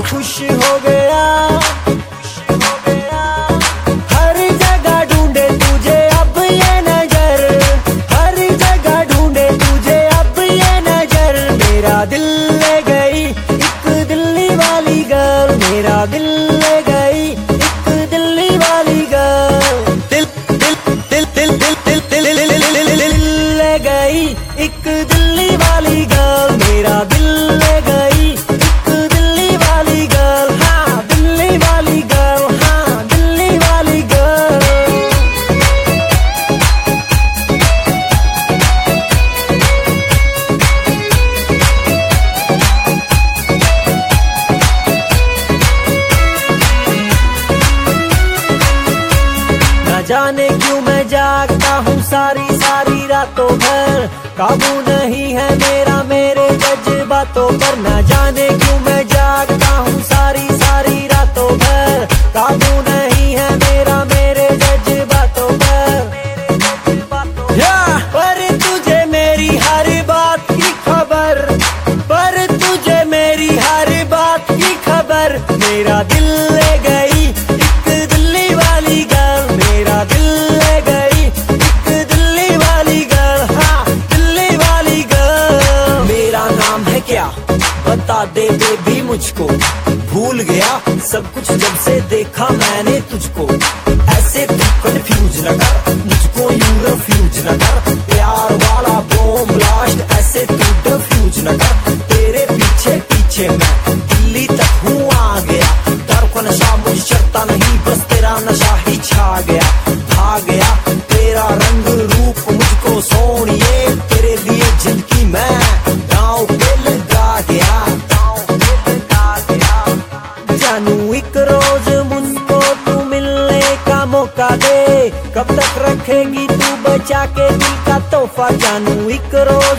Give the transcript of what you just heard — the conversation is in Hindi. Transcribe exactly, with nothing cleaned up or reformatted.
खुश हो गया, हो गया। हर जगह ढूंढे तुझे अब ये नजर, हर जगह ढूंढे तुझे अब ये नजर। मेरा दिल ले गई एक दिल्ली वाली गर्ल, मेरा दिल ले गई एक दिल्ली वाली गर्ल। दिल दिल दिल दिल दिल दिल दिल दिल दिल ले गई एक दिल्ली वाली गर्ल, मेरा दिल ले गई एक दिल्ली वाली गर्ल। हाँ दिल्ली वाली गर्ल, हाँ दिल्ली वाली गर्ल। न जाने क्यों मैं जागता हूँ सारी सारी रातों भर, काबू नहीं है मेरा मेरे जज्बातों पर। न जाने क्यों मैं जागता हूँ सारी सारी रातों भर, काबू नहीं है मेरा मेरे जज्बातों पर। पर तुझे मेरी हर बात की खबर, पर तुझे मेरी हर बात की खबर। मेरा दिल ले गई एक दिल्ली वाली गर्ल, मेरा दिल ले गई एक दिल्ली वाली गर्ल। हाँ दिल्ली वाली गर्ल। मेरा नाम है क्या बता दे बेबी मुझको, भूल गया सब कुछ जब से देखा मैंने तुझको। ऐसे तू कंफ्यूज न कर, मुझको यूं रिफ्यूज न कर। प्यार वाला बॉम्ब ब्लास्ट ऐसे तू डिफ्यूज न कर। तेरे पीछे पीछे मैं दिल्ली तक हूँ आ गया, डर का नशा मुझे चढ़ता नहीं, बस तेरा नशा ही छा गया। भाग गया तेरा रंग रूप मुझको सोनिए, तेरे लिए जिंदगी मैं दांव पे लगा गया, दांव पे लगा गया। जानू एक रोज मुझको तू मिलने का मौका दे, कब तक रखेगी तू बचा के दिल का तोहफा। जानू एक रोज